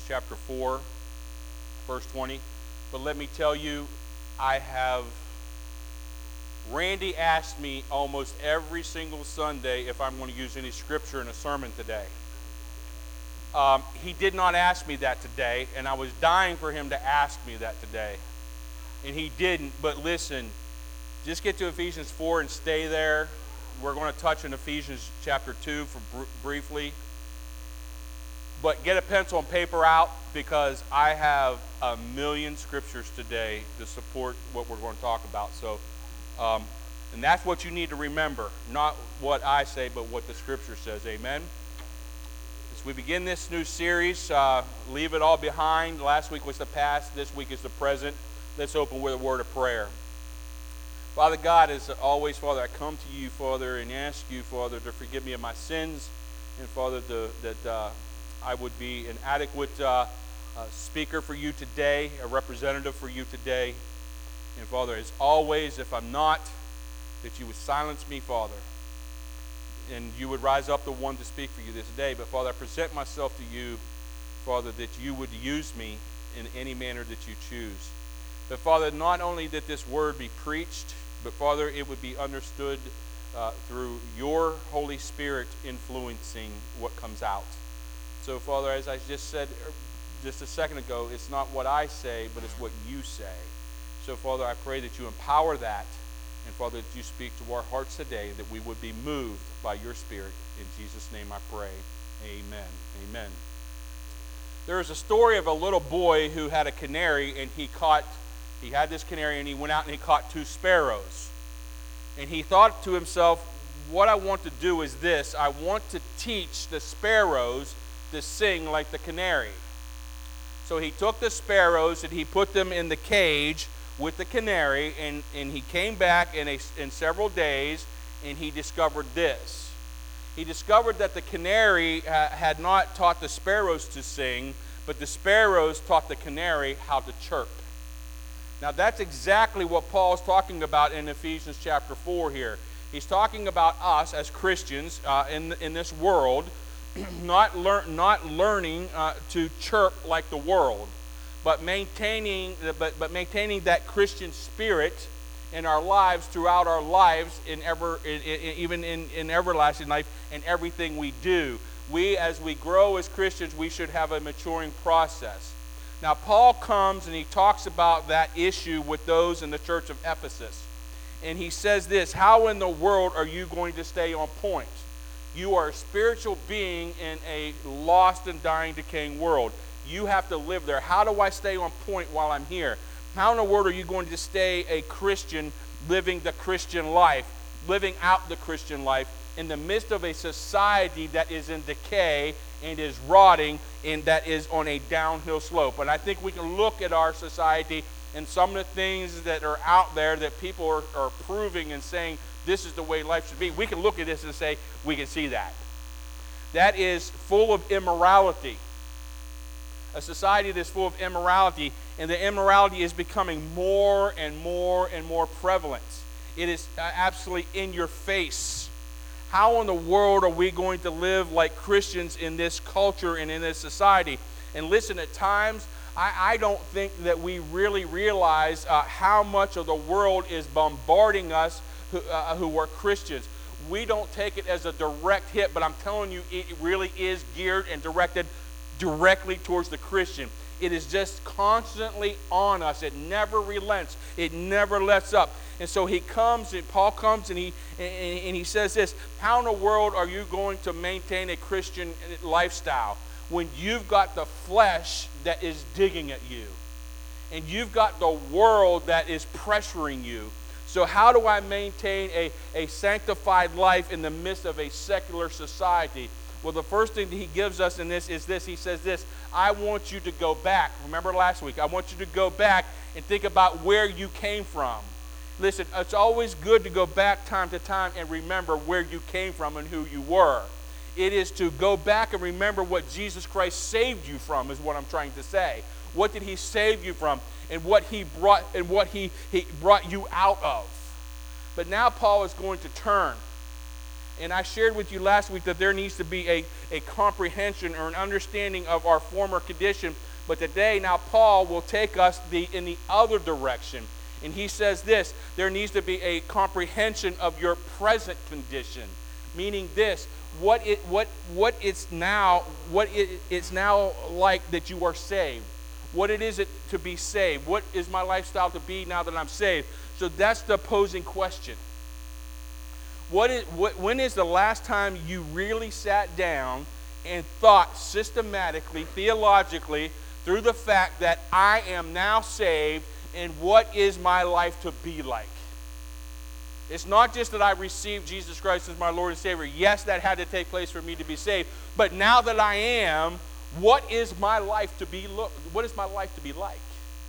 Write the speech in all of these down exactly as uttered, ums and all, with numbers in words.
chapter four, verse twenty. But let me tell you, I have, Randy asked me almost every single Sunday if I'm going to use any scripture in a sermon today. Um, he did not ask me that today, and I was dying for him to ask me that today. And he didn't, but listen, just get to Ephesians four and stay there. We're going to touch on Ephesians chapter two for br- briefly. But get a pencil and paper out, because I have a million scriptures today to support what we're going to talk about. So, um, and that's what you need to remember, not what I say, but what the scripture says. Amen. As we begin this new series, uh, leave it all behind. Last week was the past. This week is the present. Let's open with a word of prayer. Father God, as always, Father, I come to you, Father, and ask you, Father, to forgive me of my sins, and Father, the, that uh, I would be an adequate uh, uh, speaker for you today, a representative for you today. And Father, as always, if I'm not, that you would silence me, Father, and you would rise up the one to speak for you this day. But Father, I present myself to you, Father, that you would use me in any manner that you choose. But Father, not only that this word be preached, but Father, it would be understood uh, through your Holy Spirit influencing what comes out. So Father, as I just said just a second ago, it's not what I say, but it's what you say. So Father, I pray that you empower that, and Father, that you speak to our hearts today, that we would be moved by your Spirit. In Jesus' name I pray. Amen. Amen. There is a story of a little boy who had a canary, and he caught, he had this canary, and he went out and he caught two sparrows. And he thought to himself, what I want to do is this: I want to teach the sparrows to sing like the canary. So he took the sparrows and he put them in the cage with the canary, and, and he came back in, a, in several days, and he discovered this. He discovered that the canary uh, had not taught the sparrows to sing, but the sparrows taught the canary how to chirp. Now that's exactly what Paul's talking about in Ephesians chapter four here. He's talking about us as Christians uh, in, in this world, not, lear- not learning uh, to chirp like the world, but maintaining, but, but maintaining that Christian spirit in our lives throughout our lives, in ever, in, in, even in, in everlasting life, in everything we do. We, as we grow as Christians, we should have a maturing process. Now, Paul comes and he talks about that issue with those in the church of Ephesus. And he says this: how in the world are you going to stay on point? You are a spiritual being in a lost and dying, decaying world. You have to live there. How do I stay on point while I'm here? How in the world are you going to stay a Christian, living the Christian life, living out the Christian life in the midst of a society that is in decay and is rotting and that is on a downhill slope? And I think we can look at our society and some of the things that are out there that people are, are proving and saying this is the way life should be. We can look at this and say we can see that. That is full of immorality. A society that's full of immorality, and the immorality is becoming more and more and more prevalent. It is absolutely in your face. How in the world are we going to live like Christians in this culture and in this society? And listen, at times, I, I don't think that we really realize uh, how much of the world is bombarding us who, uh, who are Christians. We don't take it as a direct hit, but I'm telling you, it really is geared and directed directly towards the Christian. It is just constantly on us. It never relents. It never lets up. And so he comes, and Paul comes, and he and, and he says this: how in the world are you going to maintain a Christian lifestyle when you've got the flesh that is digging at you, and you've got the world that is pressuring you? So how do I maintain a, a sanctified life in the midst of a secular society? Well, the first thing that he gives us in this is this. He says this: I want you to go back. Remember last week, I want you to go back and think about where you came from. Listen, it's always good to go back time to time and remember where you came from and who you were. It is to go back and remember what Jesus Christ saved you from, is what I'm trying to say. What did he save you from, and what he brought and what he, he brought you out of? But now Paul is going to turn. And I shared with you last week that there needs to be a, a comprehension or an understanding of our former condition. But today, now Paul will take us the, in the other direction. And he says this, there needs to be a comprehension of your present condition. Meaning this, what it what what it's now, what it, it's now like that you are saved. What it is it to be saved. What is my lifestyle to be now that I'm saved? So that's the opposing question. What is, what, when is the last time you really sat down and thought systematically, theologically, through the fact that I am now saved and what is my life to be like? It's not just that I received Jesus Christ as my Lord and Savior. Yes, that had to take place for me to be saved. But now that I am, what is my life to be? What is my life to be like?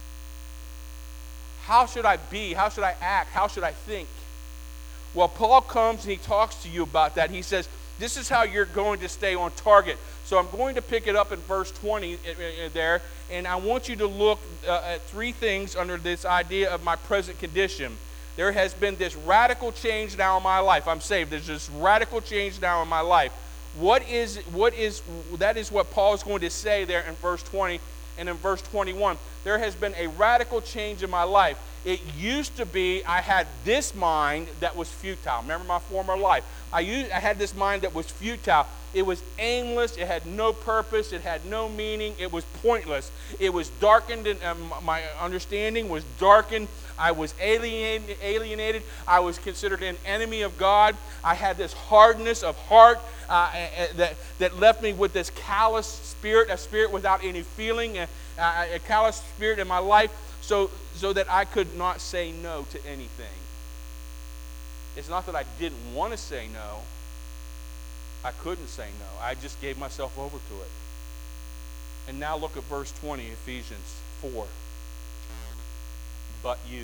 How should I be? How should I act? How should I think? Well, Paul comes and he talks to you about that. He says, this is how you're going to stay on target. So I'm going to pick it up in verse twenty there, and I want you to look uh, at three things under this idea of my present condition. There has been this radical change now in my life. I'm saved. There's this radical change now in my life. What is, what is, that is what Paul is going to say there in verse twenty and in verse twenty-one. There has been a radical change in my life. It used to be I had this mind that was futile. Remember my former life? I used, I had this mind that was futile. It was aimless. It had no purpose. It had no meaning. It was pointless. It was darkened, and um, my understanding was darkened. I was alienated, alienated. I was considered an enemy of God. I had this hardness of heart uh, that, that left me with this callous spirit, a spirit without any feeling, a, a callous spirit in my life, so, so that I could not say no to anything. It's not that I didn't want to say no. I couldn't say no. I just gave myself over to it. And now look at verse twenty, Ephesians four. But you.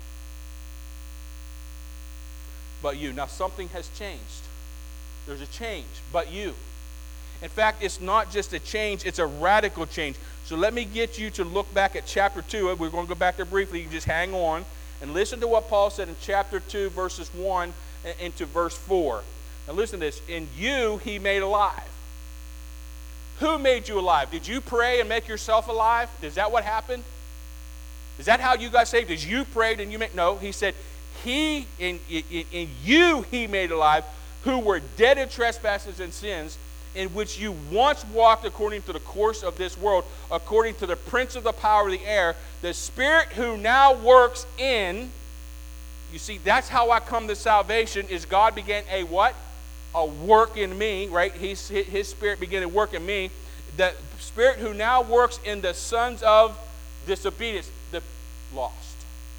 But you. Now something has changed. There's a change. But you. In fact, it's not just a change, it's a radical change. So let me get you to look back at chapter two. We're going to go back there briefly. You just hang on and listen to what Paul said in chapter two, verses one into verse four. Now listen to this. In you he made alive. Who made you alive? Did you pray and make yourself alive? Is that what happened? Is that how you got saved? Is you prayed and you made? No, he said, he in, in, in you he made alive, who were dead in trespasses and sins, in which you once walked according to the course of this world, according to the prince of the power of the air, the spirit who now works in. You see, that's how I come to salvation, is God began a what? A work in me, right? He's, his spirit began to work in me. The spirit who now works in the sons of disobedience, the lost,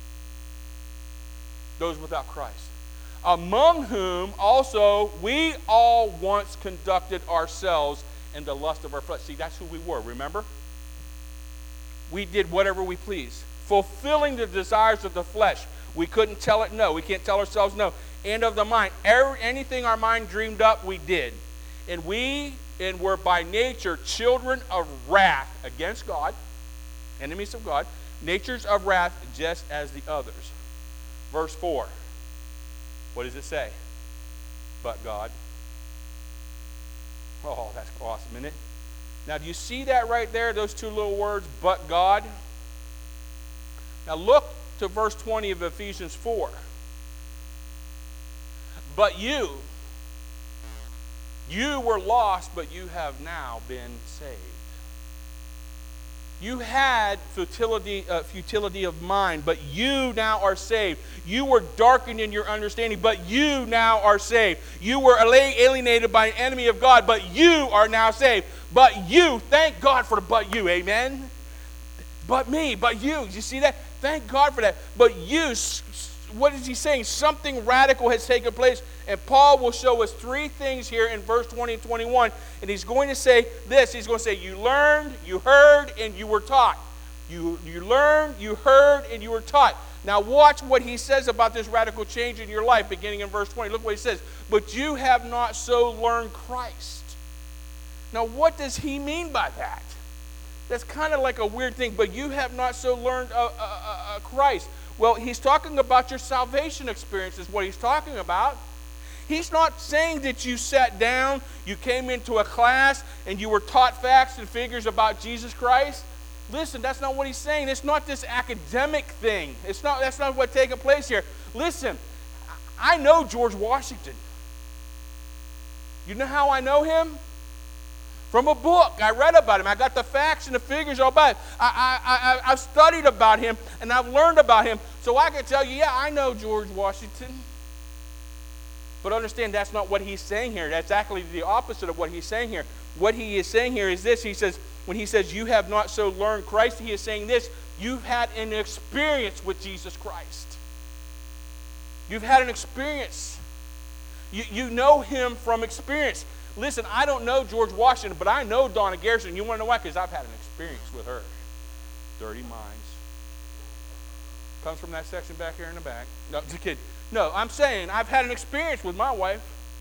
those without Christ, among whom also we all once conducted ourselves in the lust of our flesh. See, that's who we were, remember? We did whatever we pleased, fulfilling the desires of the flesh. We couldn't tell it no. We can't tell ourselves no. And of the mind. Every, anything our mind dreamed up, we did. And we and were by nature children of wrath against God, enemies of God, natures of wrath just as the others. Verse four. What does it say? But God. Oh, that's awesome, isn't it? Now, do you see that right there, those two little words, but God? Now, look to verse twenty of Ephesians four. But you, you were lost, but you have now been saved. You had futility, uh, futility of mind, but you now are saved. You were darkened in your understanding, but you now are saved. You were alienated by an enemy of God, but you are now saved. But you, thank God for the but you, amen? But me, but you. You see that? Thank God for that. But you, what is he saying? Something radical has taken place. And Paul will show us three things here in verse twenty and twenty-one. And he's going to say this. He's going to say, you learned, you heard, and you were taught. You, you learned, you heard, and you were taught. Now watch what he says about this radical change in your life beginning in verse twenty. Look what he says. But you have not so learned Christ. Now what does he mean by that? That's kind of like a weird thing. But you have not so learned uh, uh, uh, Christ. Well, he's talking about your salvation experience is what he's talking about. He's not saying that you sat down, you came into a class, and you were taught facts and figures about Jesus Christ. Listen, that's not what he's saying. It's not this academic thing. It's not, that's not what's taking place here. Listen, I know George Washington. You know how I know him? From a book. I read about him. I got the facts and the figures all about it. I, I, I, I've studied about him, and I've learned about him. So I can tell you, yeah, I know George Washington. But understand, that's not what he's saying here. That's actually the opposite of what he's saying here. What he is saying here is this. He says, when he says, you have not so learned Christ, he is saying this. You've had an experience with Jesus Christ. You've had an experience. You, you know him from experience. Listen, I don't know George Washington, but I know Donna Garrison. You want to know why? Because I've had an experience with her. Dirty minds. Comes from that section back here in the back. No, just kidding. No, I'm saying I've had an experience with my wife.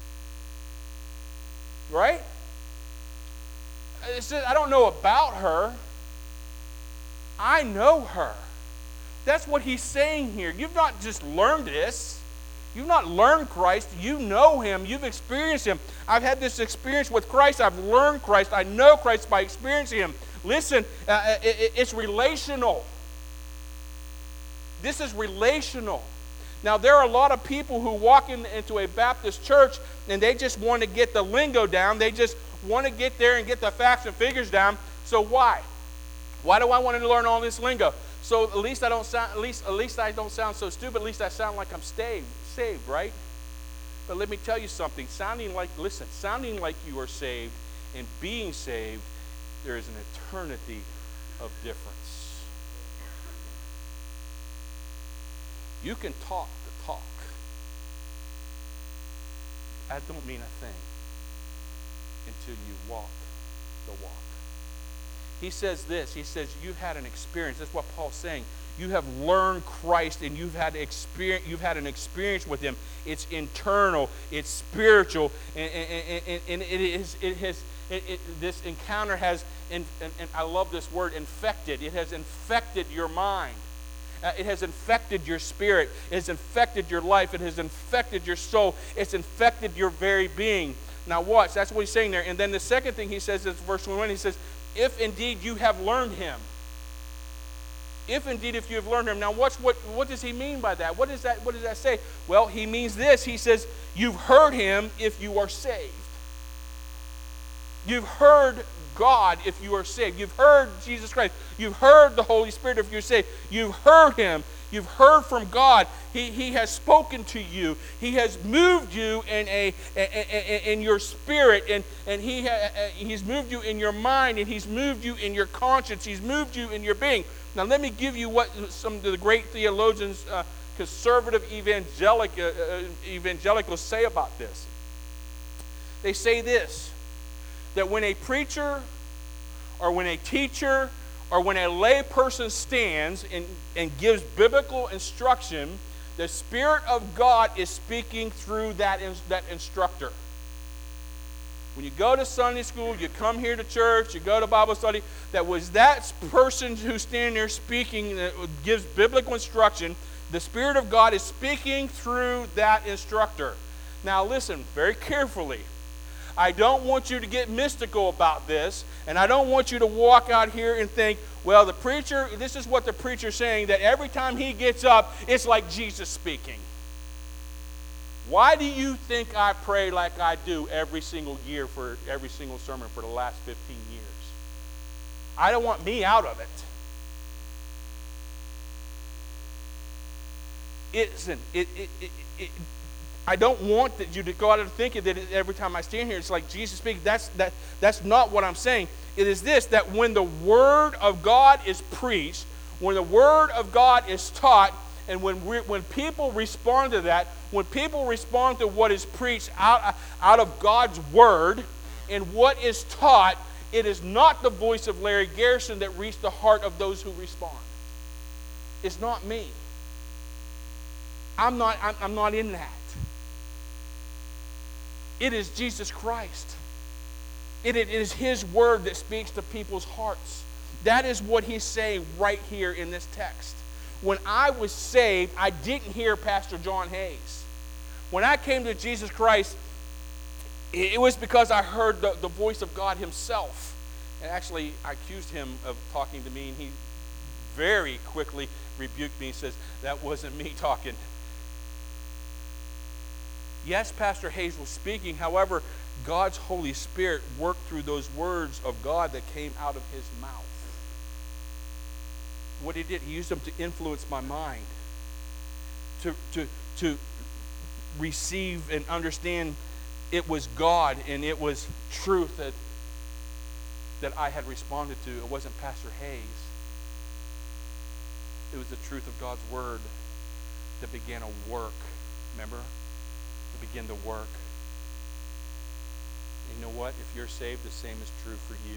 Right? It's just, I don't know about her. I know her. That's what he's saying here. You've not just learned this. You've not learned Christ. You know him. You've experienced him. I've had this experience with Christ. I've learned Christ. I know Christ by experiencing him. Listen, uh, it, it's relational. This is relational. Now, there are a lot of people who walk in, into a Baptist church and they just want to get the lingo down. They just want to get there and get the facts and figures down. So why? Why do I want to learn all this lingo? So at least I don't sound at least at least I don't sound so stupid. At least I sound like I'm saved, saved, right? But let me tell you something. Sounding like listen, sounding like you are saved and being saved, there is an eternity of difference. You can talk the talk. That don't mean a thing until you walk the walk. He says this. He says you've had an experience. That's what Paul's saying. You have learned Christ and you've had experience. You've had an experience with him. It's internal. It's spiritual, and, and, and, and it is. It has. It, it, this encounter has. And, and, and I love this word, infected. It has infected your mind. Uh, it has infected your spirit. It has infected your life. It has infected your soul. It's infected your very being. Now watch. That's what he's saying there. And then the second thing he says is verse twenty-one. He says, if indeed you have learned him. If indeed if you have learned him. Now watch, what, what does he mean by that? What, is that? what does that say? Well, he means this. He says, you've heard him if you are saved. You've heard God if you are saved. You've heard Jesus Christ. You've heard the Holy Spirit if you're saved. You've heard him. You've heard from God. He, he has spoken to you. He has moved you in a in, in your spirit, and, and he ha, he's moved you in your mind, and he's moved you in your conscience. He's moved you in your being. Now let me give you what some of the great theologians, uh, conservative evangelic, uh, uh, evangelicals say about this. They say this, that when a preacher or when a teacher or when a lay person stands and, and gives biblical instruction, the Spirit of God is speaking through that, that instructor. When you go to Sunday school, you come here to church, you go to Bible study, that was that person who's standing there speaking, that gives biblical instruction, the Spirit of God is speaking through that instructor. Now listen very carefully. I don't want you to get mystical about this, and I don't want you to walk out here and think, well, the preacher, this is what the preacher's saying, that every time he gets up, it's like Jesus speaking. Why do you think I pray like I do every single year for every single sermon for the last fifteen years? I don't want me out of it. Isn't it, it, it, it I don't want that you to go out and thinking that every time I stand here, it's like Jesus speaking. That's, that, that's not what I'm saying. It is this, that when the Word of God is preached, when the Word of God is taught, and when, we, when people respond to that, when people respond to what is preached out, out of God's Word and what is taught, it is not the voice of Larry Garrison that reached the heart of those who respond. It's not me. I'm not, I'm, I'm not in that. It is Jesus Christ. It, it is His Word that speaks to people's hearts. That is what He's saying right here in this text. When I was saved, I didn't hear Pastor John Hayes. When I came to Jesus Christ, it was because I heard the, the voice of God himself. And actually, I accused him of talking to me, and he very quickly rebuked me and says, that wasn't me talking. Yes, Pastor Hayes was speaking. However, God's Holy Spirit worked through those words of God that came out of his mouth. What he did, he used them to influence my mind, to, to, to receive and understand it was God and it was truth that, that I had responded to. It wasn't Pastor Hayes. It was the truth of God's word that began a work. Remember? It began to work. And you know what? If you're saved, the same is true for you.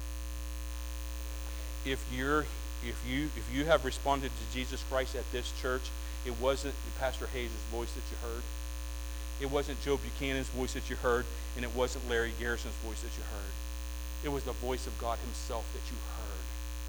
If you're if you if you have responded to Jesus Christ at this church, it wasn't Pastor Hayes' voice that you heard. It wasn't Joe Buchanan's voice that you heard, and it wasn't Larry Garrison's voice that you heard. It was the voice of God himself that you heard.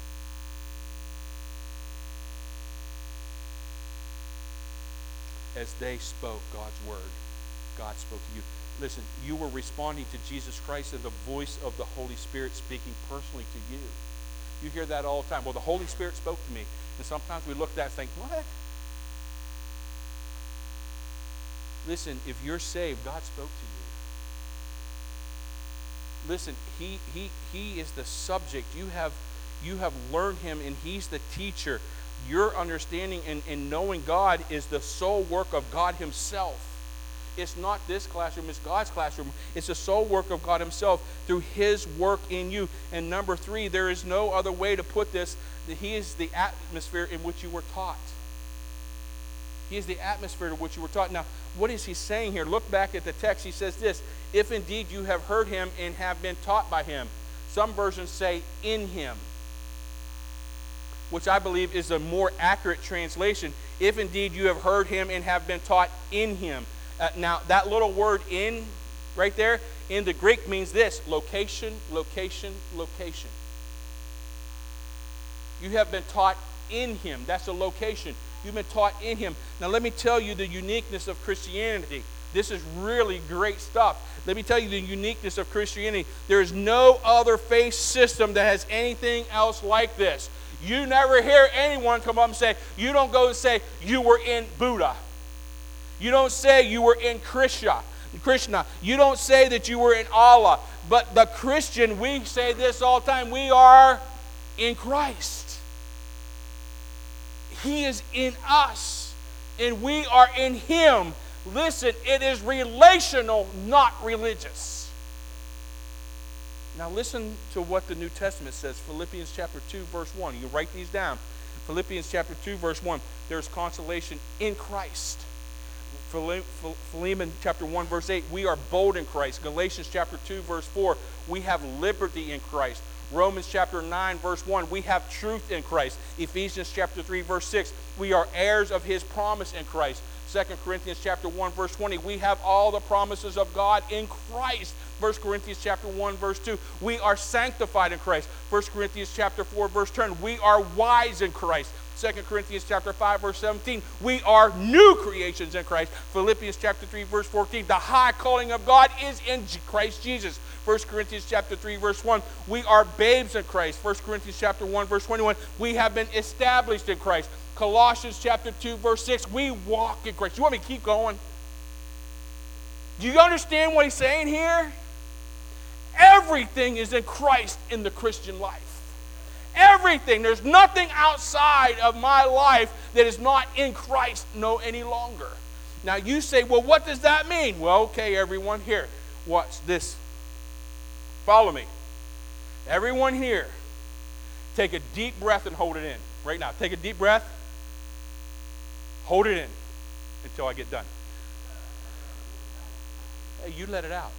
As they spoke God's word, God spoke to you. Listen, you were responding to Jesus Christ and the voice of the Holy Spirit speaking personally to you. You hear that all the time. Well, the Holy Spirit spoke to me. And sometimes we look at that and think, what? Listen, if you're saved, God spoke to you. Listen, he, he, he is the subject. You have, you have learned him, and he's the teacher. Your understanding and, and knowing God is the sole work of God himself. It's not this classroom, it's God's classroom. It's the sole work of God himself through his work in you. And number three, there is no other way to put this, that he is the atmosphere in which you were taught. He is the atmosphere to which you were taught. Now, what is he saying here? Look back at the text. He says this, if indeed you have heard him and have been taught by him. Some versions say in him, which I believe is a more accurate translation. If indeed you have heard him and have been taught in him. Uh, now, that little word in, right there, in the Greek means this, location, location, location. You have been taught in him. That's a location. You've been taught in him. Now, let me tell you the uniqueness of Christianity. This is really great stuff. Let me tell you the uniqueness of Christianity. There is no other faith system that has anything else like this. You never hear anyone come up and say, you don't go and say, you were in Buddha. You don't say you were in Krishna. Krishna. You don't say that you were in Allah. But the Christian, we say this all the time, we are in Christ. He is in us, and we are in him. Listen, it is relational, not religious. Now listen to what the New Testament says. Philippians chapter two, verse one. You write these down. Philippians chapter two, verse one. There's consolation in Christ. Philemon chapter one, verse eight. We are bold in Christ. Galatians chapter two, verse four. We have liberty in Christ. Romans chapter nine, verse one. We have truth in Christ. Ephesians chapter three, verse six. We are heirs of his promise in Christ. Second Corinthians chapter one, verse twenty. We have all the promises of God in Christ. First Corinthians chapter one, verse two. We are sanctified in Christ. First Corinthians chapter four, verse ten. We are wise in Christ. Second Corinthians chapter five, verse seventeen. We are new creations in Christ. Philippians chapter three, verse fourteen. The high calling of God is in Christ Jesus. First Corinthians chapter three, verse one. We are babes in Christ. First Corinthians chapter one, verse twenty-one. We have been established in Christ. Colossians chapter two, verse six. We walk in Christ. You want me to keep going? Do you understand what he's saying here? Everything is in Christ in the Christian life. Everything. There's nothing outside of my life that is not in Christ no any longer. Now you say, well, what does that mean? Well, okay, everyone here, watch this. Follow me. Everyone here, take a deep breath and hold it in. Right now, take a deep breath. Hold it in until I get done. Hey, you let it out.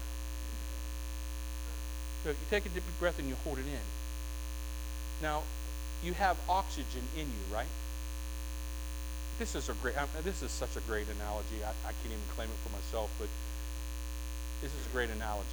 So you take a deep breath and you hold it in. Now, you have oxygen in you, right? This is a great. This is such a great analogy. I, I can't even claim it for myself, but this is a great analogy.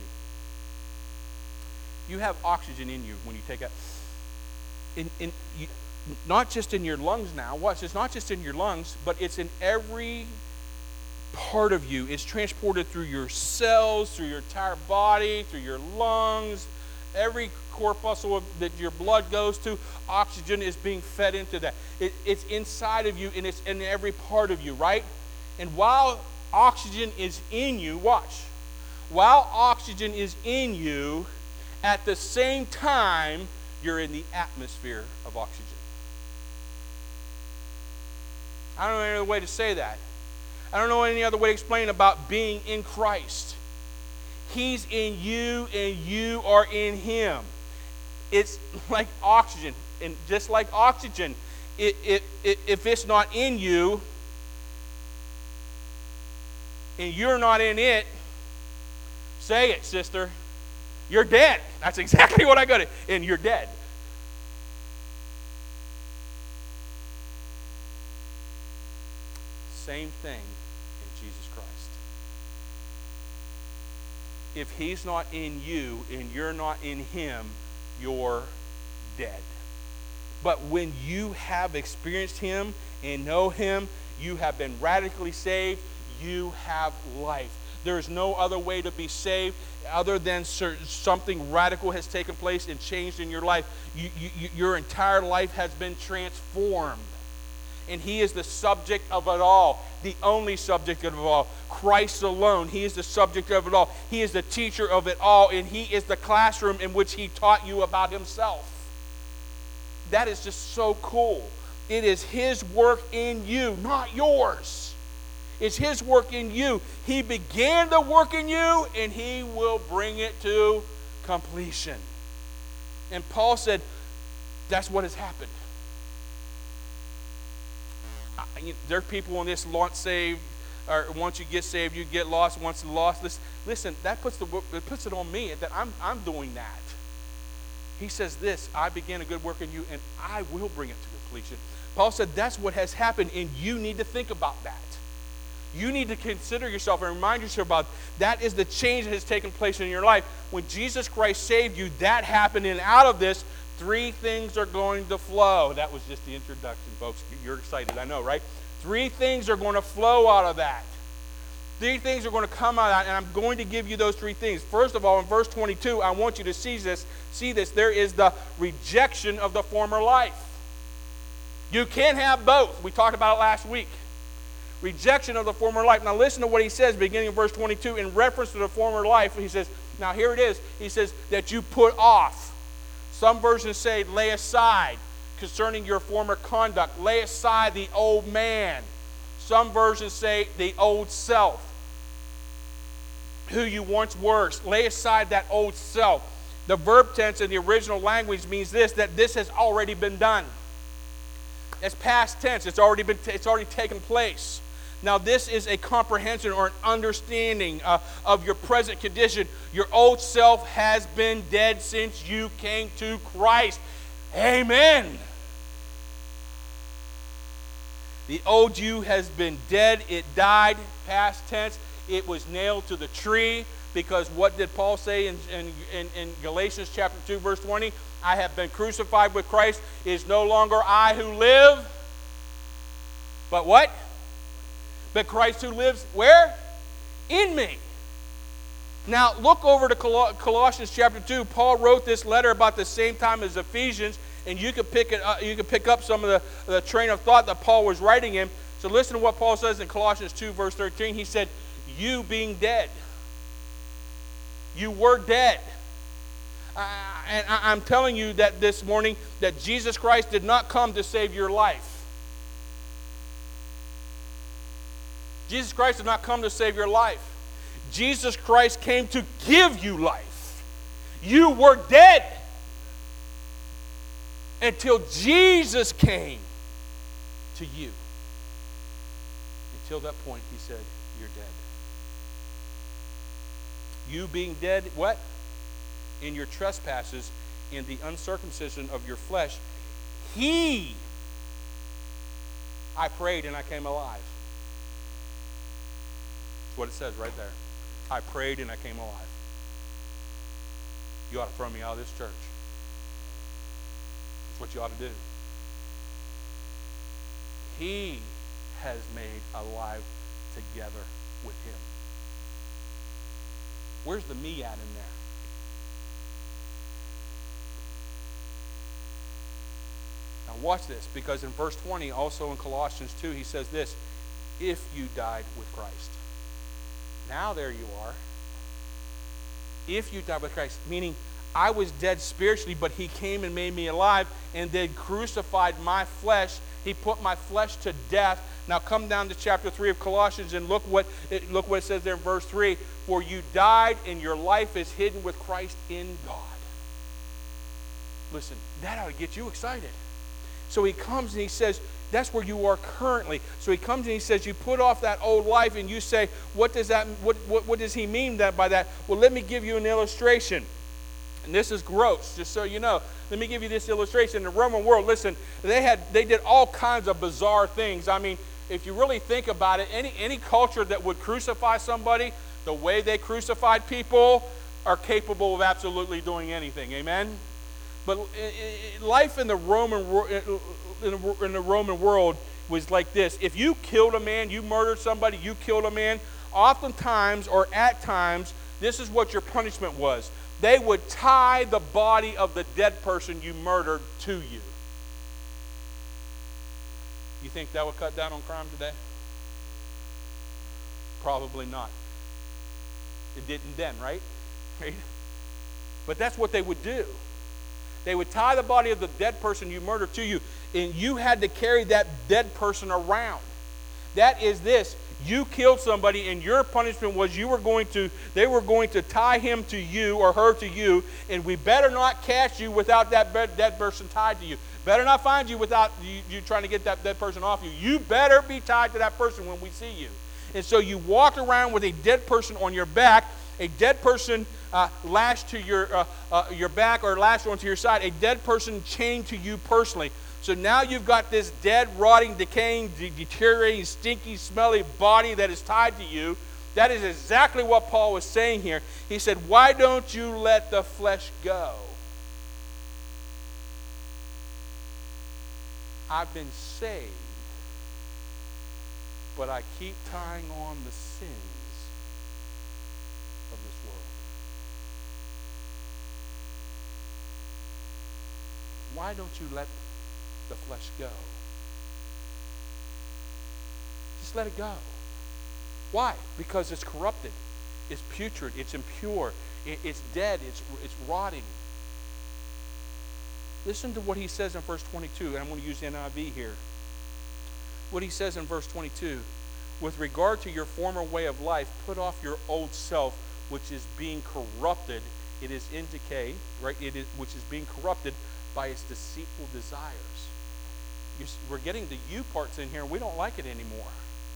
You have oxygen in you when you take a. In in you, not just in your lungs now. Watch. It's not just in your lungs, but it's in every part of you. It's transported through your cells, through your entire body, through your lungs. Every corpuscle that your blood goes to, oxygen is being fed into that. It, it's inside of you, and it's in every part of you, right? And while oxygen is in you, watch. While oxygen is in you, at the same time, you're in the atmosphere of oxygen. I don't know any other way to say that. I don't know any other way to explain about being in Christ. He's in you and you are in Him. It's like oxygen. And just like oxygen, it, it, it, if it's not in you and you're not in it, say it, sister, you're dead. That's exactly what I got it. And you're dead. Same thing in Jesus Christ. If He's not in you and you're not in Him, you're dead. But when you have experienced Him and know Him, you have been radically saved, you have life. There is no other way to be saved other than something radical has taken place and changed in your life. You, you, your entire life has been transformed. And He is the subject of it all, the only subject of it all. Christ alone, He is the subject of it all. He is the teacher of it all, and He is the classroom in which He taught you about Himself. That is just so cool. It is His work in you, not yours. It's His work in you. He began the work in you, and He will bring it to completion. And Paul said, that's what has happened. There are people in this once saved, or once you get saved, you get lost. Once lost, listen, listen that puts the it puts it on me that I'm I'm doing that. He says this: I began a good work in you, and I will bring it to completion. Paul said that's what has happened, and you need to think about that. You need to consider yourself and remind yourself about that is the change that has taken place in your life. When Jesus Christ saved you, that happened, and out of this, three things are going to flow. That was just the introduction, folks. You're excited, I know, right? Three things are going to flow out of that. Three things are going to come out of that, and I'm going to give you those three things. First of all, in verse twenty-two, I want you to see this. See this. There is the rejection of the former life. You can't have both. We talked about it last week. Rejection of the former life. Now listen to what he says beginning of verse twenty-two in reference to the former life. He says, now here it is. He says that you put off. Some versions say lay aside concerning your former conduct. Lay aside the old man. Some versions say the old self, who you once were. Lay aside that old self. The verb tense in the original language means this, that this has already been done. It's past tense. It's already been. It's already taken place. Now this is a comprehension or an understanding uh, of your present condition. Your old self has been dead since you came to Christ. Amen. The old you has been dead. It died, past tense. It was nailed to the tree because what did Paul say in, in, in, in Galatians chapter two, verse twenty? I have been crucified with Christ. It is no longer I who live, but what? But Christ who lives where? In me. Now look over to Colossians chapter two. Paul wrote this letter about the same time as Ephesians, and you could pick it up, you could pick up some of the, the train of thought that Paul was writing in. So listen to what Paul says in Colossians two, verse thirteen. He said, you being dead. You were dead. Uh, and I, I'm telling you that this morning that Jesus Christ did not come to save your life. Jesus Christ did not come to save your life. Jesus Christ came to give you life. You were dead until Jesus came to you. Until that point, he said, you're dead. You being dead, what? In your trespasses, in the uncircumcision of your flesh, he, I prayed and I came alive. That's what it says right there. I prayed and I came alive. You ought to throw me out of this church. That's what you ought to do. He has made alive together with him. Where's the me at in there? Now watch this, because in verse twenty, also in Colossians two, he says this, if you died with Christ. Now there you are. If you died with Christ, meaning I was dead spiritually, but he came and made me alive and then crucified my flesh. He put my flesh to death. Now come down to chapter three of Colossians and look what it, look what it says there in verse three. For you died and your life is hidden with Christ in God. Listen, that ought to get you excited. So he comes and he says, that's where you are currently. So he comes and he says, you put off that old life, and you say, what does that what what, what does he mean that by that? Well, let me give you an illustration. And this is gross, just so you know. Let me give you this illustration. In the Roman world, listen, they had they did all kinds of bizarre things. I mean, if you really think about it, any any culture that would crucify somebody, the way they crucified people are capable of absolutely doing anything. Amen? But life in the Roman in the Roman world was like this. If you killed a man, you murdered somebody, you killed a man, oftentimes or at times, this is what your punishment was. They would tie the body of the dead person you murdered to you. You think that would cut down on crime today? Probably not. It didn't then, right? Right? But that's what they would do. They would tie the body of the dead person you murdered to you, and you had to carry that dead person around. That is this. You killed somebody, and your punishment was you were going to, they were going to tie him to you or her to you, and we better not catch you without that dead person tied to you. Better not find you without you, you trying to get that dead person off you. You better be tied to that person when we see you. And so you walked around with a dead person on your back, a dead person uh, lashed to your, uh, uh, your back or lashed onto your side, a dead person chained to you personally. So now you've got this dead, rotting, decaying, de- deteriorating, stinky, smelly body that is tied to you. That is exactly what Paul was saying here. He said, why don't you let the flesh go? I've been saved, but I keep tying on the sins of this world. Why don't you let the flesh go? Just let it go. Why? Because it's corrupted. It's putrid. It's impure. It, it's dead. It's, it's rotting. Listen to what he says in verse twenty-two, and I'm going to use N I V here. What he says in verse twenty-two, with regard to your former way of life, put off your old self, which is being corrupted. It is in decay, right? It is, which is being corrupted by its deceitful desires. You're, we're getting the you parts in here, and we don't like it anymore.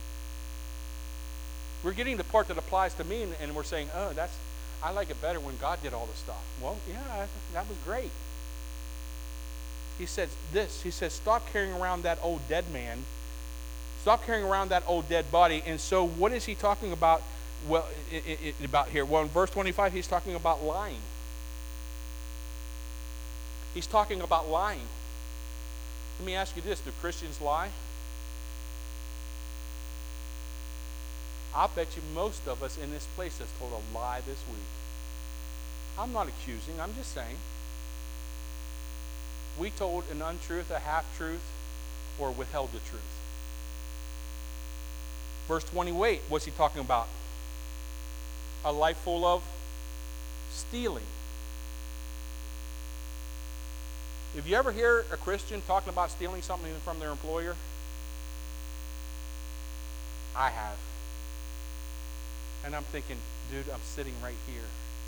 We're getting the part that applies to me, and, and we're saying, oh, that's I like it better when God did all this stuff. Well, yeah, that was great. He says this. He says, stop carrying around that old dead man. Stop carrying around that old dead body. And so what is he talking about? Well, it, it, about here. Well, in verse twenty-five, he's talking about lying. He's talking about lying. Let me ask you this. Do Christians lie? I bet you most of us in this place has told a lie this week. I'm not accusing. I'm just saying. We told an untruth, a half-truth, or withheld the truth. Verse twenty-eight, what's he talking about? A life full of stealing. If you ever hear a Christian talking about stealing something from their employer, I have. And I'm thinking, dude, I'm sitting right here.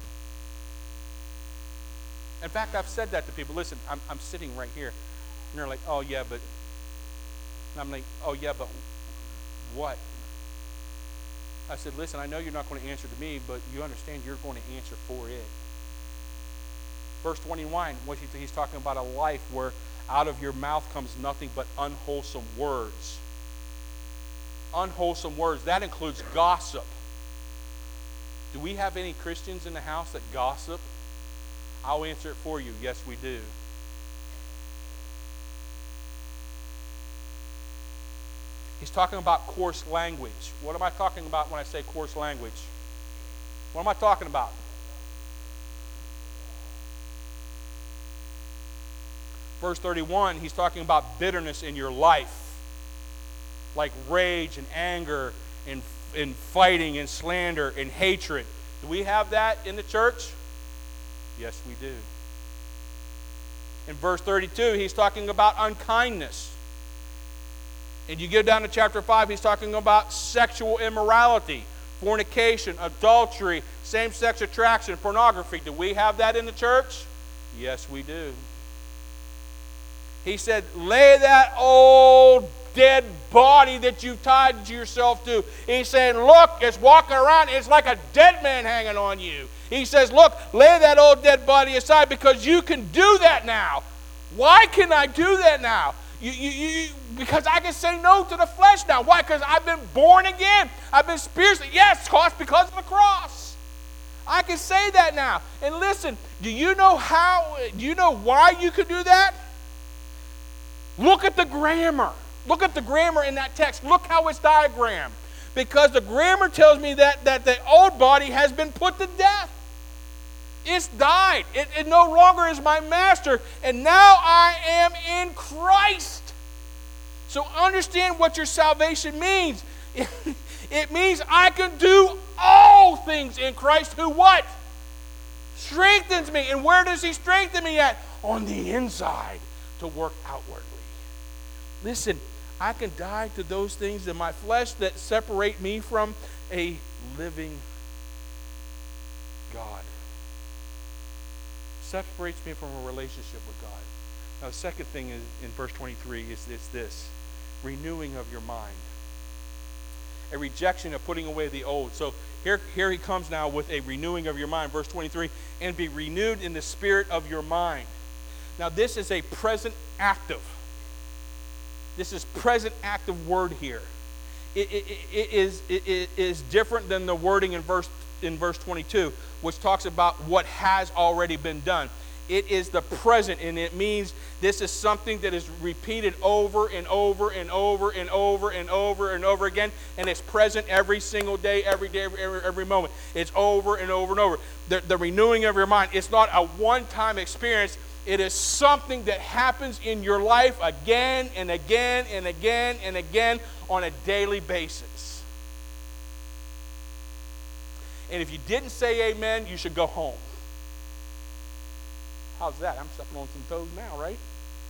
In fact, I've said that to people. Listen, I'm, I'm sitting right here. And they're like, oh, yeah, but... And I'm like, oh, yeah, but what? I said, listen, I know you're not going to answer to me, but you understand you're going to answer for it. Verse twenty-one, what he, he's talking about a life where out of your mouth comes nothing but unwholesome words. Unwholesome words. That includes gossip. Do we have any Christians in the house that gossip? I'll answer it for you. Yes, we do. He's talking about coarse language. What am I talking about when I say coarse language? What am I talking about? Verse thirty-one, he's talking about bitterness in your life. Like rage and anger and, and fighting and slander and hatred. Do we have that in the church? Yes, we do. In verse thirty-two, he's talking about unkindness. And you get down to chapter five, he's talking about sexual immorality, fornication, adultery, same-sex attraction, pornography. Do we have that in the church? Yes, we do. He said, lay that old dead body that you've tied yourself to. He's saying, look, it's walking around. It's like a dead man hanging on you. He says, look, lay that old dead body aside because you can do that now. Why can I do that now? You, you, you, because I can say no to the flesh now. Why? Because I've been born again. I've been spiritually. Yes, cost because of the cross. I can say that now. And listen, do you know how, do you know why you could do that? Look at the grammar. Look at the grammar in that text. Look how it's diagrammed. Because the grammar tells me that, that the old body has been put to death. It's died. It, it no longer is my master. And now I am in Christ. So understand what your salvation means. It, it means I can do all things in Christ who what? Strengthens me. And where does he strengthen me at? On the inside to work outwardly. Listen, I can die to those things in my flesh that separate me from a living God. Separates me from a relationship with God. Now, the second thing is, in verse twenty-three is this, this, renewing of your mind. A rejection of putting away the old. So here, here he comes now with a renewing of your mind. Verse twenty-three, and be renewed in the spirit of your mind. Now, this is a present active. This is present active word here. It, it, it, is, it, it is different than the wording in verse, in verse twenty-two, which talks about what has already been done. It is the present, and it means this is something that is repeated over and over and over and over and over and over again, and it's present every single day, every day, every, every, every moment. It's over and over and over. The, the renewing of your mind, it's not a one-time experience. It is something that happens in your life again and again and again and again on a daily basis. And if you didn't say amen, you should go home. How's that? I'm stepping on some toes now, right?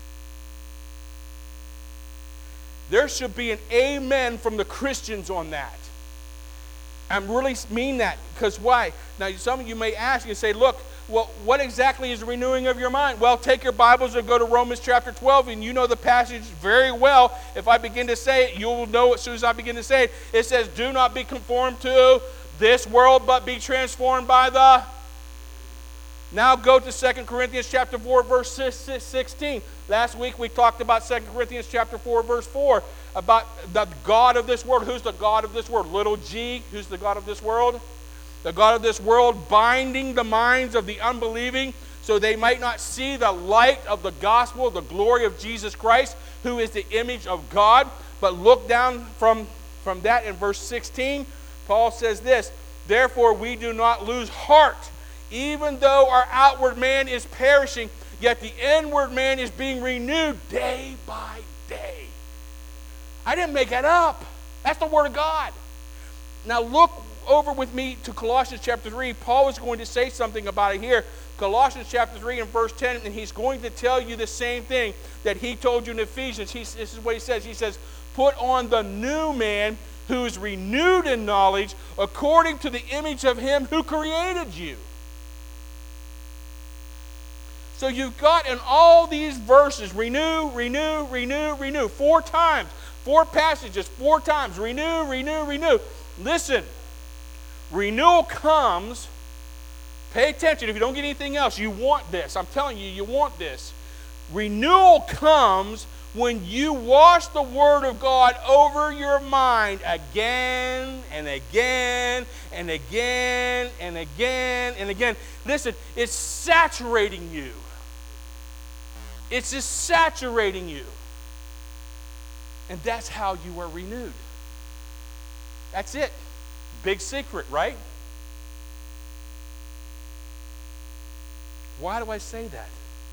There should be an amen from the Christians on that. I really mean that, because why? Now, some of you may ask and say, look, well, what exactly is the renewing of your mind? Well, take your Bibles and go to Romans chapter twelve, and you know the passage very well. If I begin to say it, you'll know as soon as I begin to say it. It says, do not be conformed to this world, but be transformed by the... Now go to Second Corinthians chapter four, verse sixteen. Last week we talked about Second Corinthians chapter four, verse four, about the God of this world. Who's the God of this world? Little g, who's the God of this world? The God of this world, binding the minds of the unbelieving so they might not see the light of the gospel, the glory of Jesus Christ, who is the image of God. But look down from, from that in verse sixteen. Paul says this, therefore we do not lose heart. Even though our outward man is perishing, yet the inward man is being renewed day by day. I didn't make that up. That's the Word of God. Now look over with me to Colossians chapter three. Paul is going to say something about it here. Colossians chapter three and verse ten, and he's going to tell you the same thing that he told you in Ephesians. He, this is what he says. He says, put on the new man who is renewed in knowledge according to the image of him who created you. So you've got in all these verses, renew, renew, renew, renew. Four times. Four passages, four times. Renew, renew, renew. Listen. Renewal comes. Pay attention. If you don't get anything else, you want this. I'm telling you, you want this. Renewal comes when you wash the Word of God over your mind again and again and again and again and again. Listen, it's saturating you. It's just saturating you. And that's how you are renewed. That's it. Big secret, right? Why do I say that?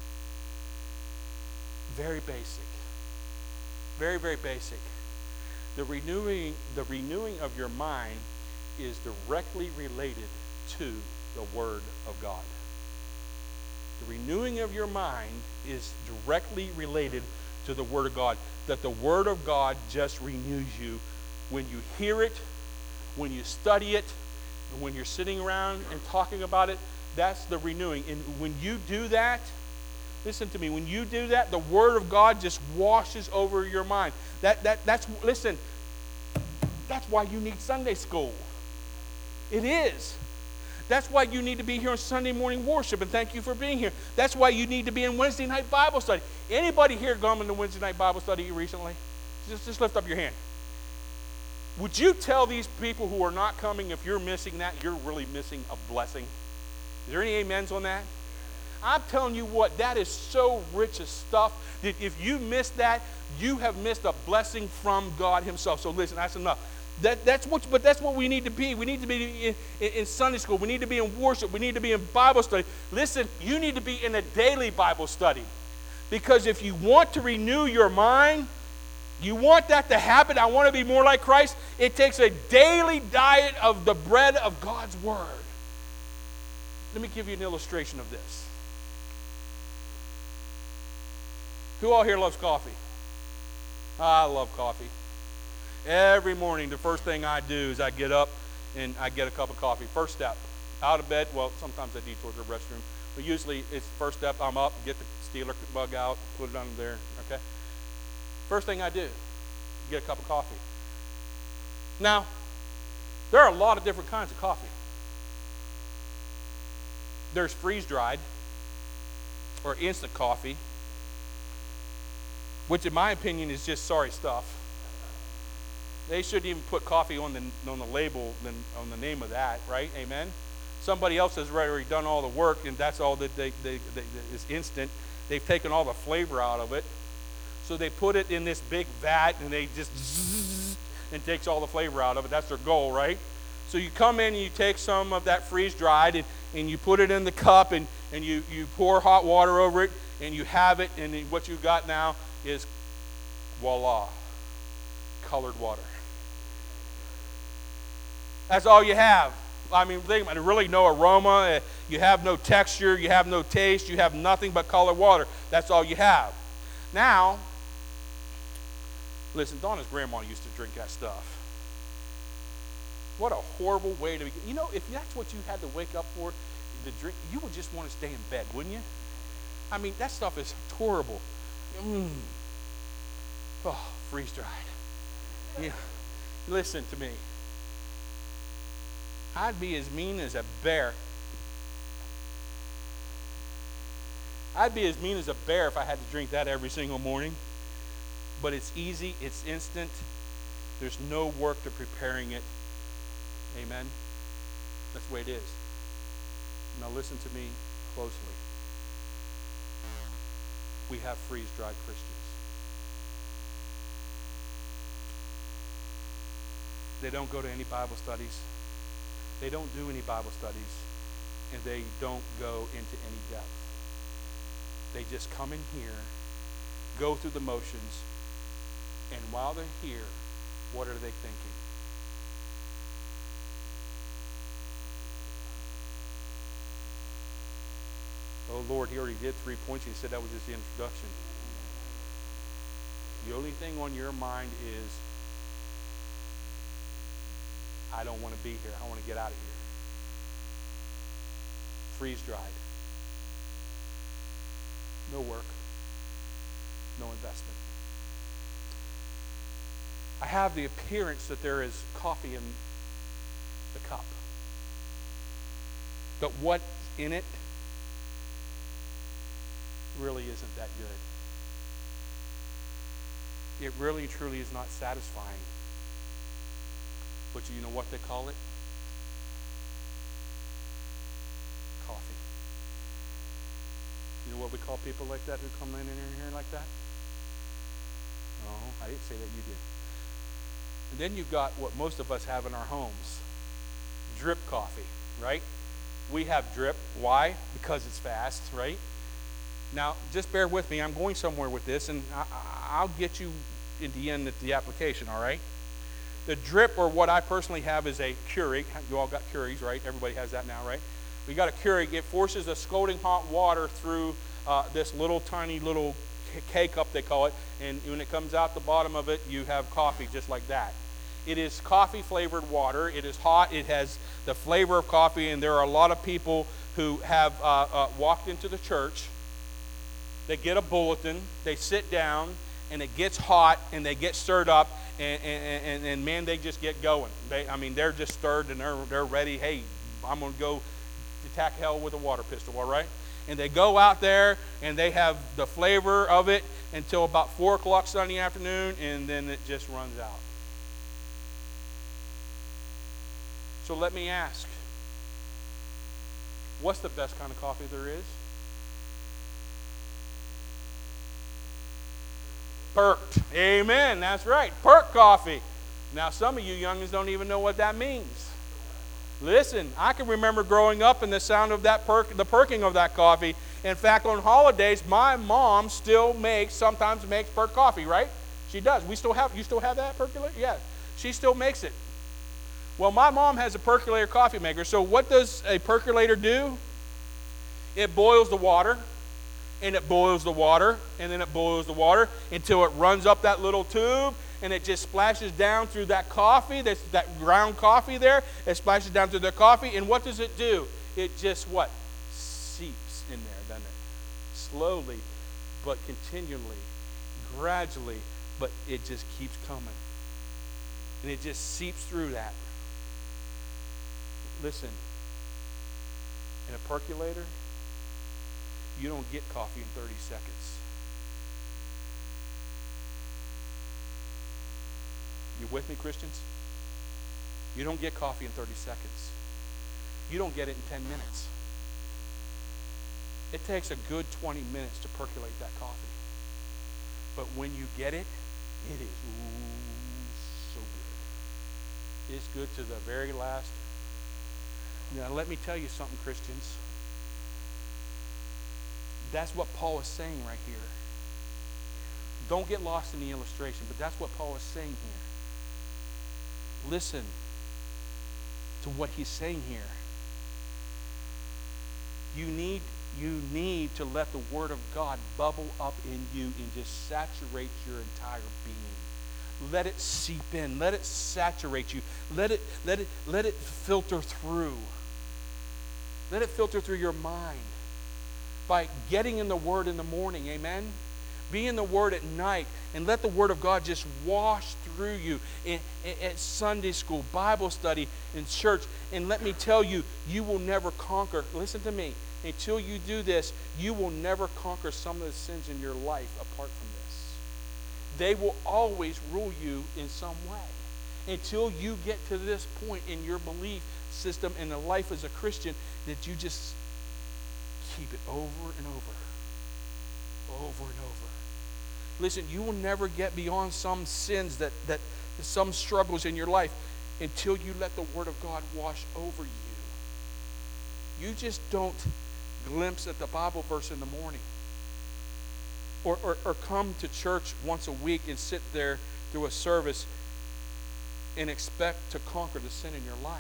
Very basic. Very, very basic. The renewing, the renewing of your mind is directly related to the Word of God. The renewing of your mind is directly related to the Word of God. That the Word of God just renews you when you hear it, when you study it, and when you're sitting around and talking about it. That's the renewing. And when you do that, listen to me, when you do that, the Word of God just washes over your mind. That that that's listen, that's why you need Sunday school. It is. That's why you need to be here on Sunday morning worship, and thank you for being here. That's why you need to be in Wednesday night Bible study. Anybody here gone into Wednesday night Bible study recently? Just, just lift up your hand. Would you tell these people who are not coming, if you're missing that, you're really missing a blessing? Is there any amens on that? I'm telling you what, that is so rich of stuff that if you miss that, you have missed a blessing from God Himself. So listen, that's enough. That, that's what, but that's what we need to be. We need to be in, in, in Sunday school. We need to be in worship. We need to be in Bible study. Listen, you need to be in a daily Bible study. Because if you want to renew your mind, you want that to happen, I want to be more like Christ, it takes a daily diet of the bread of God's Word. Let me give you an illustration of this. Who all here loves coffee? I love coffee. Every morning, the first thing I do is I get up and I get a cup of coffee. First step, out of bed. Well, sometimes I detour to the restroom, but usually it's first step. I'm up, get the Steeler mug out, put it under there. Okay. First thing I do, get a cup of coffee. Now, there are a lot of different kinds of coffee. There's freeze-dried or instant coffee, which in my opinion is just sorry stuff. They shouldn't even put coffee on the on the label, than on the name of that, right? Amen? Somebody else has already done all the work, and that's all that they, they, they, is instant. They've taken all the flavor out of it. So they put it in this big vat, and they just zzz, and takes all the flavor out of it. That's their goal, right? So you come in and you take some of that freeze-dried, and, and you put it in the cup, and, and you, you pour hot water over it, and you have it, and what you got now is, voila, colored water. That's all you have. I mean, think about it, really no aroma, you have no texture, you have no taste, you have nothing but colored water. That's all you have. Now, listen, Donna's grandma used to drink that stuff. What a horrible way to be. You know, if that's what you had to wake up for, to drink, you would just want to stay in bed, wouldn't you? I mean, that stuff is horrible. Mm. Oh, freeze-dried. Yeah. Listen to me. I'd be as mean as a bear. I'd be as mean as a bear if I had to drink that every single morning. But it's easy, it's instant. There's no work to preparing it. Amen? That's the way it is. Now listen to me closely. We have freeze-dried Christians. They don't go to any Bible studies. They don't do any Bible studies. And they don't go into any depth. They just come in here, go through the motions, and while they're here, what are they thinking? Oh Lord, he already did three points. He said that was just the introduction. The only thing on your mind is, I don't want to be here. I want to get out of here. Freeze-dried. No work. No investment. I have the appearance that there is coffee in the cup. But what's in it really isn't that good. It really truly is not satisfying. But you know what they call it? Coffee. You know what we call people like that who come in and here like that? Oh, I didn't say that, you did. And then you've got what most of us have in our homes, drip coffee, right? We have drip. Why? Because it's fast, right? Now, just bear with me. I'm going somewhere with this, and I, I'll get you in the end at the application, all right? The drip, or what I personally have, is a Keurig. You all got Keurigs, right? Everybody has that now, right? We got a Keurig. It forces a scalding hot water through uh, this little tiny little K-cup, they call it, and when it comes out the bottom of it, you have coffee just like that. It is coffee-flavored water. It is hot. It has the flavor of coffee, and there are a lot of people who have uh, uh, walked into the church. They get a bulletin, they sit down, and it gets hot, and they get stirred up, and, and, and, and man, they just get going. They, I mean, they're just stirred, and they're, they're ready. Hey, I'm going to go attack hell with a water pistol, all right? And they go out there, and they have the flavor of it until about four o'clock Sunday afternoon, and then it just runs out. So let me ask, what's the best kind of coffee there is? Perked. Amen. That's right. Perked coffee. Now, some of you youngins don't even know what that means. Listen, I can remember growing up and the sound of that perk, the perking of that coffee. In fact, on holidays, my mom still makes, sometimes makes perked coffee, right? She does. We still have, you still have that percolator? Yeah. She still makes it. Well, my mom has a percolator coffee maker. So what does a percolator do? It boils the water, and it boils the water, and then it boils the water until it runs up that little tube, and it just splashes down through that coffee, that's, that ground coffee there. It splashes down through the coffee, and what does it do? It just what? Seeps in there, doesn't it? Slowly, but continually, gradually, but it just keeps coming. And it just seeps through that. Listen, in a percolator, you don't get coffee in thirty seconds. You with me, Christians? You don't get coffee in thirty seconds. You don't get it in ten minutes. It takes a good twenty minutes to percolate that coffee. But when you get it, it is ooh, so good. It's good to the very last. Now, let me tell you something, Christians. That's what Paul is saying right here. Don't get lost in the illustration, but that's what Paul is saying here. Listen to what he's saying here. You need, you need to let the Word of God bubble up in you and just saturate your entire being. Let it seep in. Let it saturate you. Let it, let it, let it filter through. Let it filter through your mind by getting in the Word in the morning. Amen? Be in the Word at night and let the Word of God just wash through you in, in, at Sunday school, Bible study, in church. And let me tell you, you will never conquer. Listen to me. Until you do this, you will never conquer some of the sins in your life apart from this. They will always rule you in some way. Until you get to this point in your belief system and the life as a Christian that you just keep it over and over. Over and over. Listen, you will never get beyond some sins, that, that some struggles in your life until you let the Word of God wash over you. You just don't glimpse at the Bible verse in the morning. Or, or, or come to church once a week and sit there through a service and expect to conquer the sin in your life.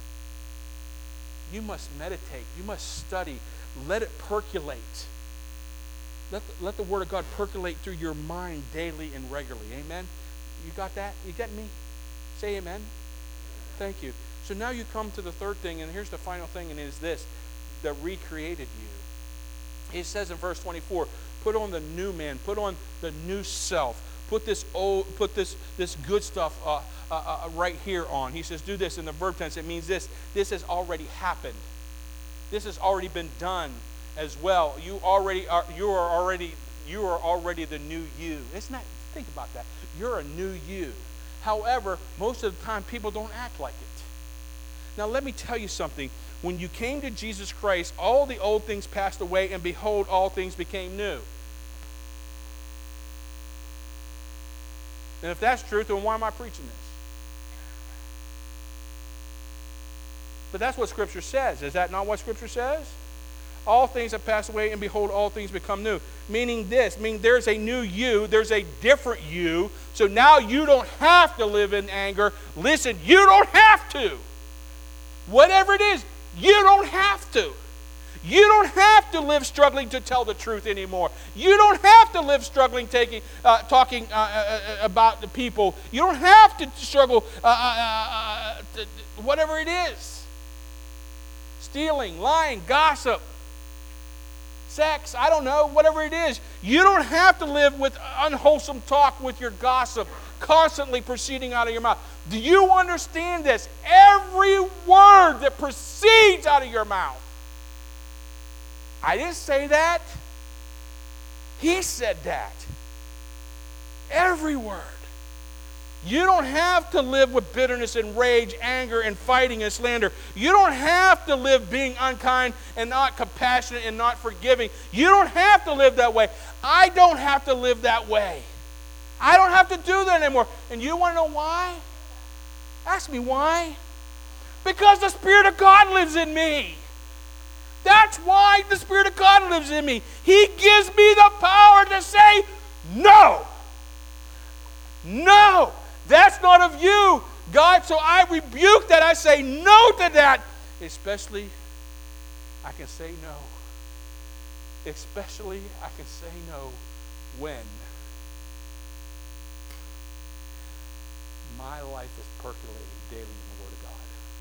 You must meditate. You must study. Let it percolate. Let the, let the Word of God percolate through your mind daily and regularly. Amen? You got that? You got me? Say amen. Thank you. So now you come to the third thing, and here's the final thing, and it is this, that recreated you. He says in verse twenty-four, put on the new man, put on the new self. Put this old, put this this good stuff uh, uh, uh, right here on. He says, do this in the verb tense. It means this. This has already happened. This has already been done as well. You already are. You are already. You are already the new you. Isn't that? Think about that. You're a new you. However, most of the time, people don't act like it. Now, let me tell you something. When you came to Jesus Christ, all the old things passed away, and behold, all things became new. And if that's true, then why am I preaching this? But that's what Scripture says. Is that not what Scripture says? All things have passed away, and behold, all things become new. Meaning this, meaning there's a new you, there's a different you. So now you don't have to live in anger. Listen, you don't have to. Whatever it is, you don't have to. You don't have to live struggling to tell the truth anymore. You don't have to live struggling taking, uh, talking uh, uh, about the people. You don't have to struggle, uh, uh, uh, to, whatever it is. Stealing, lying, gossip, sex, I don't know, whatever it is. You don't have to live with unwholesome talk with your gossip constantly proceeding out of your mouth. Do you understand this? Every word that proceeds out of your mouth. I didn't say that. He said that. Every word. You don't have to live with bitterness and rage, anger and fighting and slander. You don't have to live being unkind and not compassionate and not forgiving. You don't have to live that way. I don't have to live that way. I don't have to do that anymore. And you want to know why? Ask me why. Because the Spirit of God lives in me. That's why the Spirit of God lives in me. He gives me the power to say no. No. That's not of you, God. So I rebuke that. I say no to that. Especially, I can say no. Especially, I can say no when my life is percolating daily in the Word of God.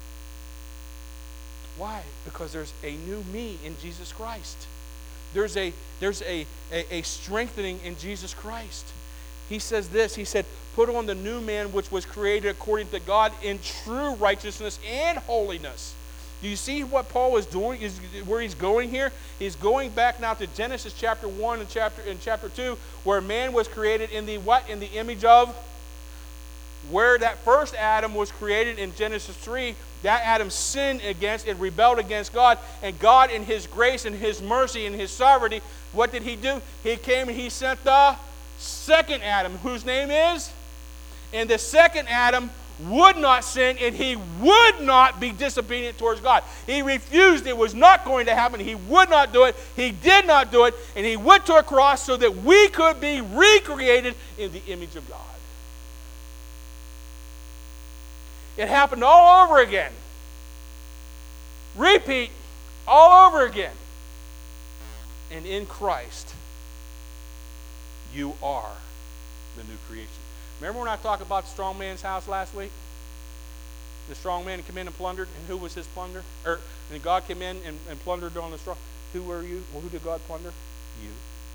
Why? Because there's a new me in Jesus Christ. There's a there's a, a, a strengthening in Jesus Christ. He says this, he said, put on the new man which was created according to God in true righteousness and holiness. Do you see what Paul is doing, is where he's going here? He's going back now to Genesis chapter one and chapter and chapter two, where man was created in the what? In the image of? Where that first Adam was created in Genesis three, that Adam sinned against and rebelled against God. And God, in His grace and His mercy and His sovereignty, what did He do? He came and He sent the second Adam, whose name is? And the second Adam would not sin, and he would not be disobedient towards God. He refused. It was not going to happen. He would not do it. He did not do it. And he went to a cross so that we could be recreated in the image of God. It happened all over again. Repeat all over again. And in Christ, you are the new creation. Remember when I talked about the strong man's house last week? The strong man came in and plundered, and who was his plunder? Or, and God came in and, and plundered on the strong. Who were you? Well, who did God plunder? You.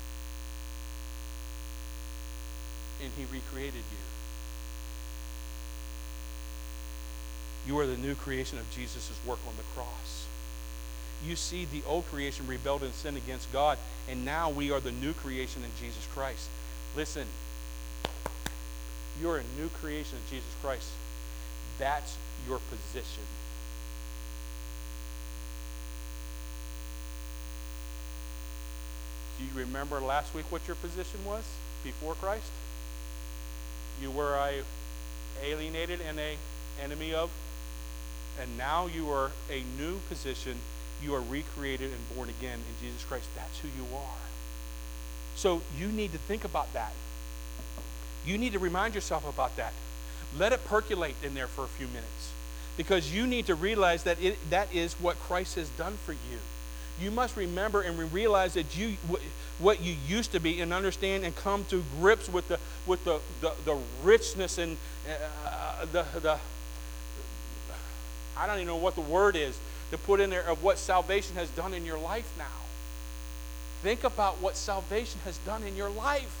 And He recreated you. You are the new creation of Jesus' work on the cross. You see, the old creation rebelled and sinned against God, and now we are the new creation in Jesus Christ. Listen, you're a new creation in Jesus Christ. That's your position. Do you remember last week what your position was before Christ? You were a alienated and a enemy of, and now you are a new position. You are recreated and born again in Jesus Christ. That's who you are. So you need to think about that. You need to remind yourself about that. Let it percolate in there for a few minutes, because you need to realize that it, that is what Christ has done for you. You must remember and realize that you what you used to be, and understand and come to grips with the with the the, the richness and uh, the the I don't even know what the word is to put in there of what salvation has done in your life now. Think about what salvation has done in your life.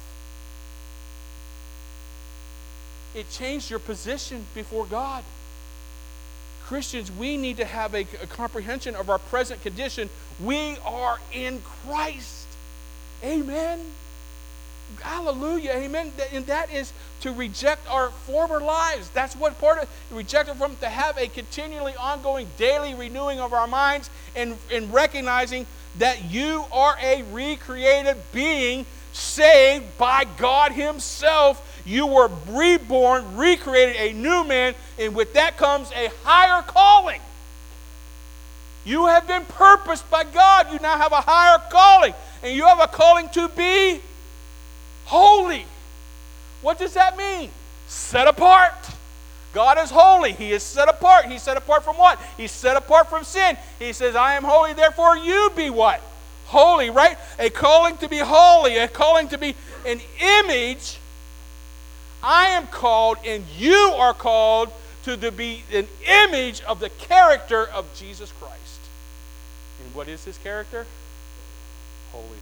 It changed your position before God. Christians, we need to have a, a comprehension of our present condition. We are in Christ. Amen. Hallelujah. Amen. And that is to reject our former lives. That's what part of reject it from, to have a continually ongoing daily renewing of our minds, and, and recognizing that you are a recreated being saved by God Himself. You were reborn, recreated, a new man, and with that comes a higher calling. You have been purposed by God. You now have a higher calling, and you have a calling to be holy. What does that mean? Set apart. God is holy. He is set apart. He's set apart from what? He's set apart from sin. He says, I am holy, therefore you be what? Holy, right? A calling to be holy, a calling to be an image. I am called, and you are called to the, be an image of the character of Jesus Christ. And what is his character? Holiness.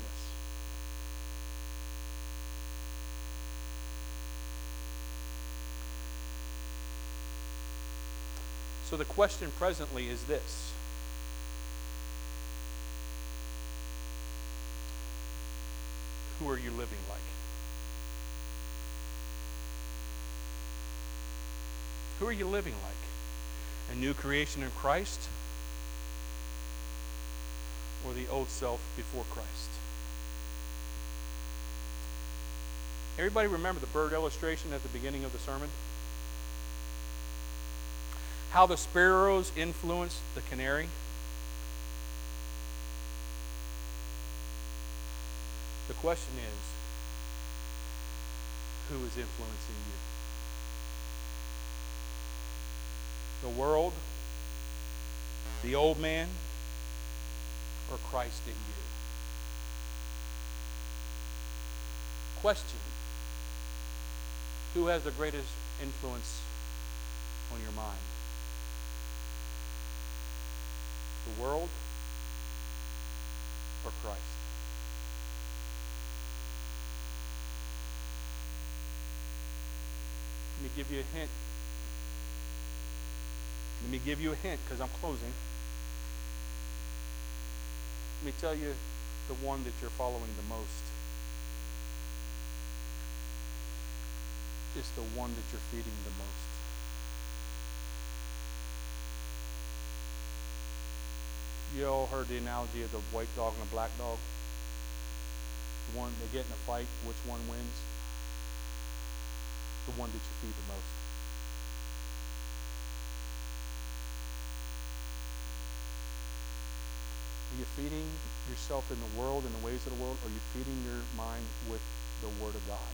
So the question presently is this. Who are you living like? Who are you living like? A new creation in Christ? Or the old self before Christ? Everybody remember the bird illustration at the beginning of the sermon? How the sparrows influence the canary? The question is, who is influencing you? The world, the old man, or Christ in you? Question, who has the greatest influence on your mind? The world or Christ? Let me give you a hint. Let me give you a hint because I'm closing. Let me tell you the one that you're following the most. It's the one that you're feeding the most. You all heard the analogy of the white dog and the black dog? The one, they get in a fight, which one wins? The one that you feed the most. Are you feeding yourself in the world, in the ways of the world, or are you feeding your mind with the Word of God?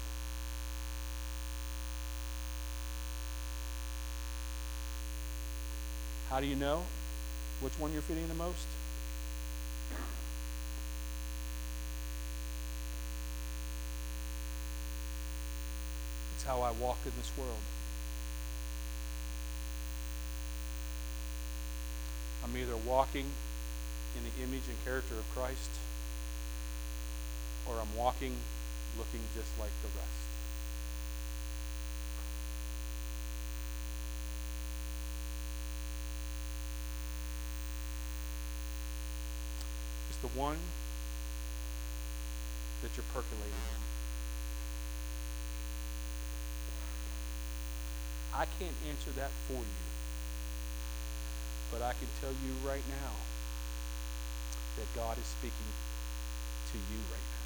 How do you know which one you're feeding the most? It's how I walk in this world. I'm either walking in the image and character of Christ, or I'm walking looking just like the rest. It's the one that you're percolating in. I can't answer that for you, but I can tell you right now that God is speaking to you right now.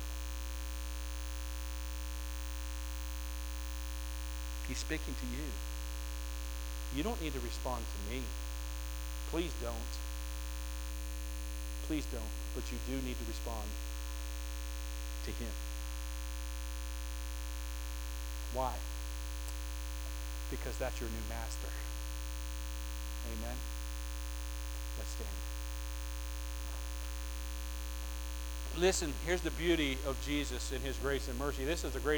He's speaking to you. You don't need to respond to me. Please don't. Please don't. But you do need to respond to him. Why? Because that's your new master. Amen? Let's stand. Listen, here's the beauty of Jesus and his grace and mercy. This is the great